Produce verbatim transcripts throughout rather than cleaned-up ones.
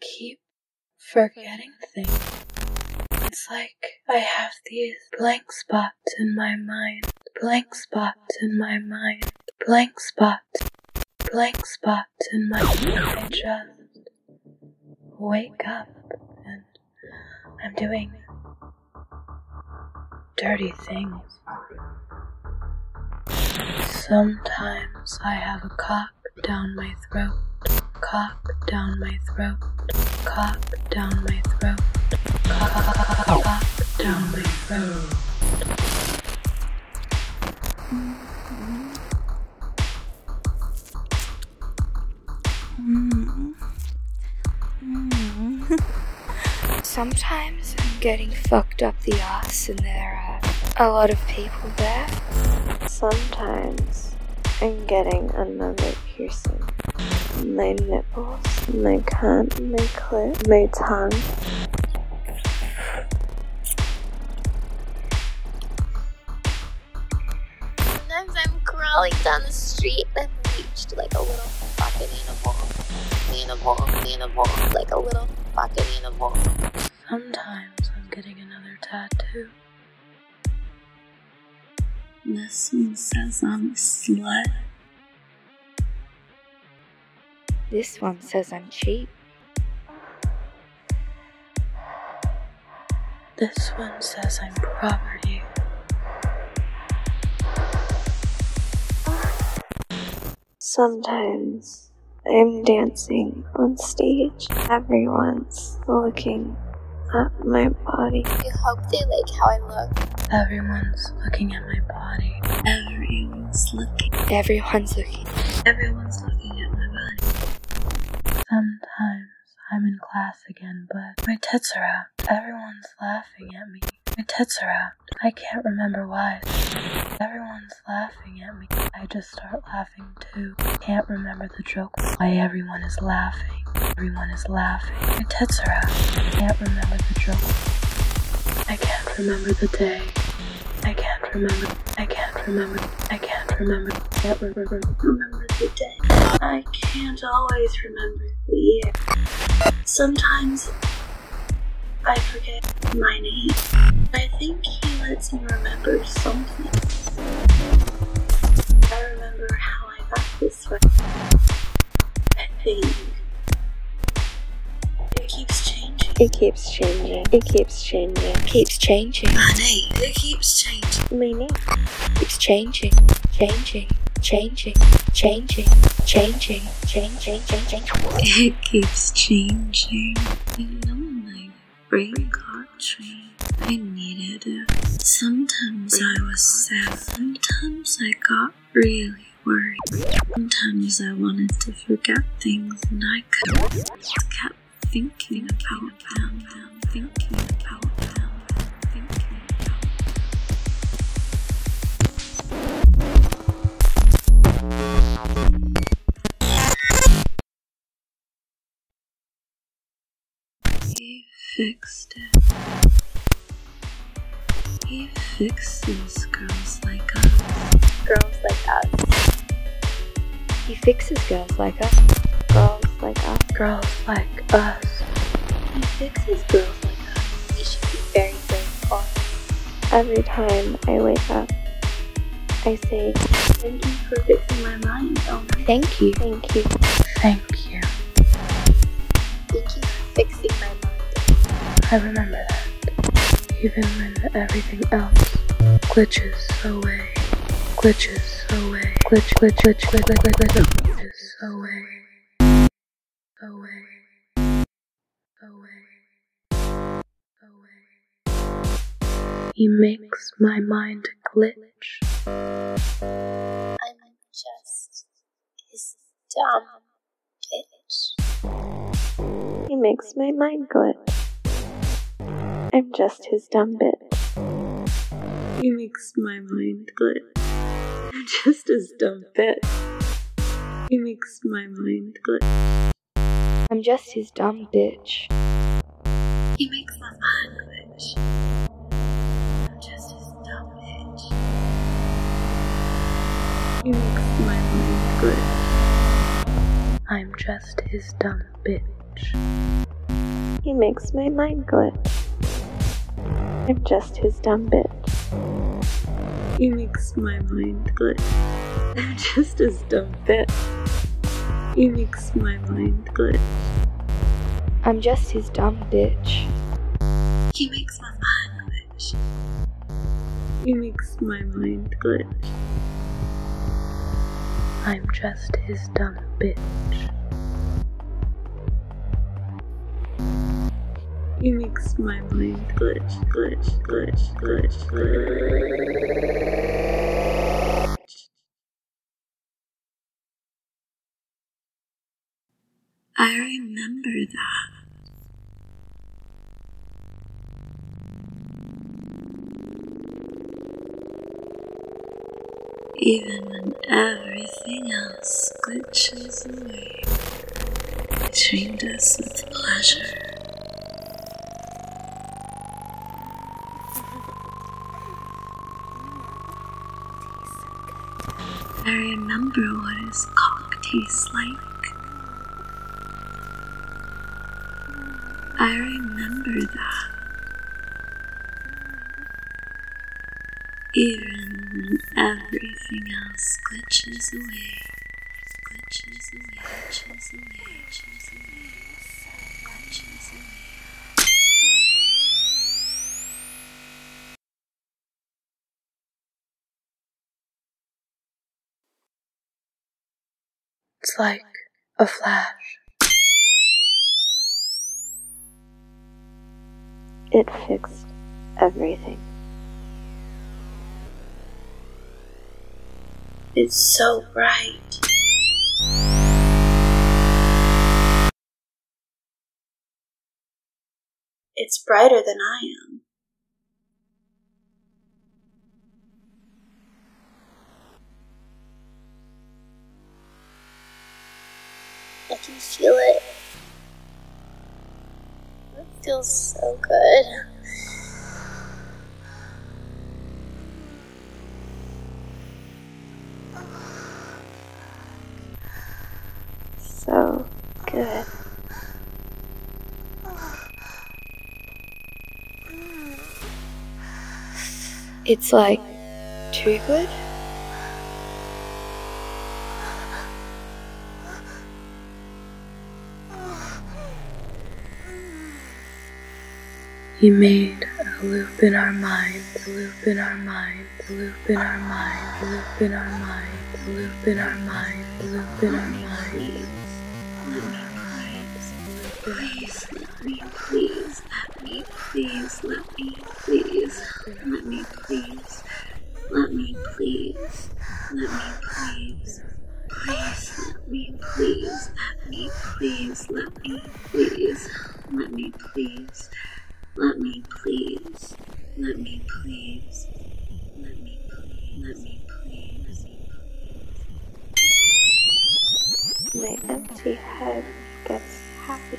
keep forgetting things. It's like I have these blank spots in my mind, blank spots in my mind, blank spots, blank spots in my mind. I just wake up and I'm doing dirty things. Sometimes I have a cock down my throat, cock down my throat, cock down my throat, cock, cock, cock, cock down my throat. Mm. Mm. Sometimes I'm getting fucked up the ass and there are a lot of people there. Sometimes I'm getting another piercing. My nipples, my cunt, my clit, my tongue. Sometimes I'm crawling down the street and I'm reached like a little fucking animal. Animal, animal, like a little fucking animal. Sometimes I'm getting another tattoo. This one says I'm a slut. This one says I'm cheap. This one says I'm property. Sometimes I'm dancing on stage. Everyone's looking at my body. I hope they like how I look. Everyone's looking at my body. Everyone's looking. Everyone's looking. Everyone's looking at my body. Sometimes I'm in class again, but my tits are out. Everyone's laughing at me. My tits are out. I can't remember why. Everyone's laughing at me. I just start laughing too. Can't remember the joke. Why everyone is laughing. Everyone is laughing. My tits are out. Can't remember the joke. I can't remember the day. I can't remember. I can't remember. I can't remember. Can't remember. Remember the day. I can't always remember the year. Sometimes I forget my name. I think he lets me remember something. I remember how I got this way. I think it keeps changing. It keeps changing. It keeps changing. Keeps changing. My name. It keeps changing. My name keeps changing. Changing. Changing. Changing. Changing. Changing. Changing. It keeps changing. You know my brain got trained. I needed it. Sometimes I was sad. Sometimes I got really worried. Sometimes I wanted to forget things and I couldn't. I kept thinking about them, thinking about them, thinking about them. He fixed it. He fixes girls like us. Girls like us. He fixes girls like us. Girls like us. Girls like us. He fixes girls like us. We should be very grateful. Every time I wake up, I say, Thank you for fixing my mind. Oh my. thank you. Thank you. Thank you. Thank you for fixing my mind. I remember that. Even when everything else glitches away. Glitches away. Glitch, glitch, glitch, glitch, glitch, glitch, glitches away. Away. Away. Away. He makes my mind glitch. I'm just his dumb bitch. He makes my mind glitch. I'm just his dumb bitch. He makes my mind glitch. I'm just his dumb bitch. He makes my mind glitch. I'm just his dumb bitch. He makes my mind glitch. I'm just his dumb bitch. He makes my mind glitch. I'm just his dumb bitch. He makes my mind glitch. I'm just his dumb bitch. He makes my mind glitch. I'm just his dumb bitch. He makes my mind glitch. I'm just his dumb bitch. He makes my mind glitch. He makes my mind glitch. I'm just his dumb bitch. He makes my mind glitch, glitch, glitch, glitch, glitch. I remember that. Even when everything else glitches away, it trained us with pleasure. I remember what his cock tastes like. I remember that. Even when everything else glitches away, glitches away, glitches away, glitches away, glitches away. It's like a flash. It fixed everything. It's so bright. It's brighter than I am. I can feel it. It feels so good. So good. It's like too good. He made a loop in our minds, a loop in our minds, a loop in our minds, a loop in our minds, a loop in our minds, a loop in our minds. Please, let me, please, let me, please, let me, please, let me, please, let me, please, let me, please, please, let me, please, let me, please, let me, please, let me, please, let me, please, let me, please, let me, please, let me, please. My empty head gets happy.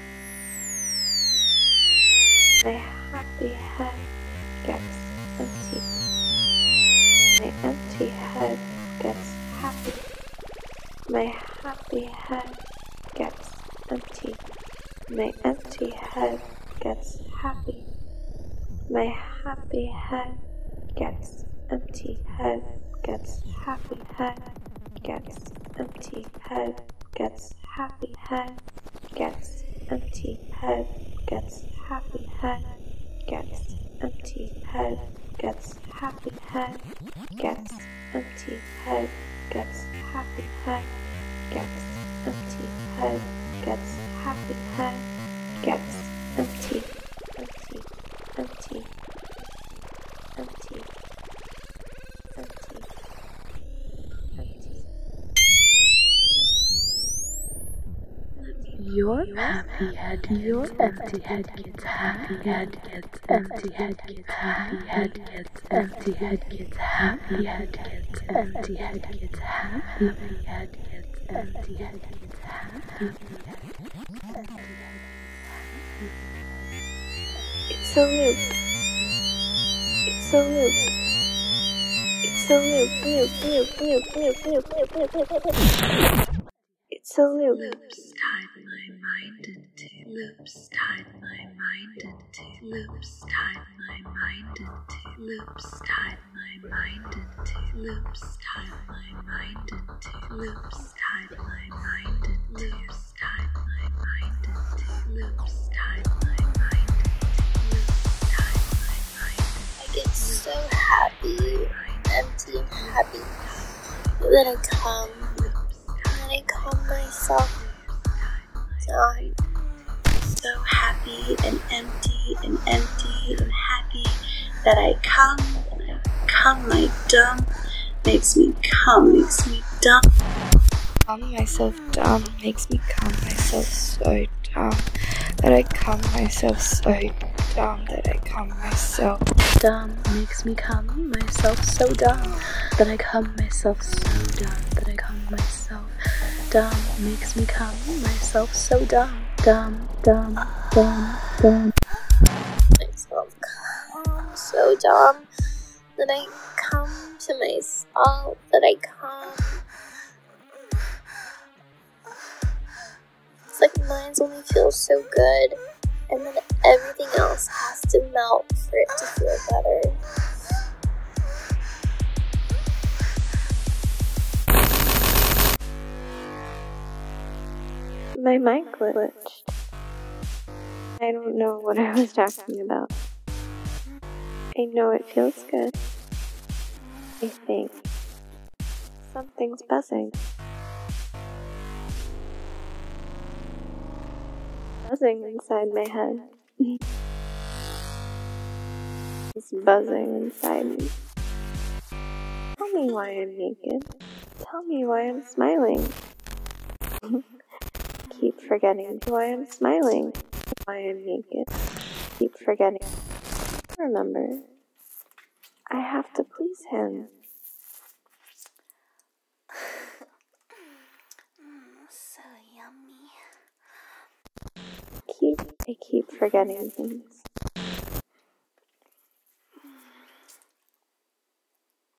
My happy head gets empty. My empty head gets happy. My happy head gets empty. My empty head gets happy. My happy head gets empty. Head gets happy. Head gets empty. Head gets happy. Head gets empty. Head gets happy. Head gets empty. Head gets happy. Head gets empty. Head gets happy. Head gets empty. Head gets happy. Head gets empty. Empty. Empty. Empty. Empty. Empty. Your happy head, your empty head gets happy head gets empty head gets happy head gets empty head gets happy head gets empty head gets happy head gets empty head gets happy. It's a loop. It's a loop. It's a loop. Loop. Loop. Loop. Loop. Loop. Loop. Loop. Loop. It's a loop. Loops tied my mind in loops tied my mind into, loops tied my mind into, loops tied my mind into, loops tied my mind into, loops tied my mind into, loops tied my mind into, loops tied my mind into, loops tied my mind into. I get so happy, empty and happy, that I come, that I calm myself down. So happy and empty and empty and happy that I come, come like dumb, makes me come, makes me dumb. Calm myself down makes me calm myself so down that I calm myself so down that I calm myself Dumb makes me calm myself so dumb that I calm myself so dumb that I calm myself. Dumb makes me calm myself so dumb. Dumb, dumb, dumb, dumb. Myself calm, so dumb that I come to myself, that I come. It's like minds only feel so good, and then everything else has to melt for it to feel better. My mic glitched. I don't know what I was talking about. I know it feels good. I think something's buzzing. Buzzing inside my head. It's buzzing inside me. Tell me why I'm naked. Tell me why I'm smiling. Keep forgetting why I'm smiling. Why I'm naked. Keep forgetting. Remember, I have to please him. So yummy. Keep, I keep forgetting things.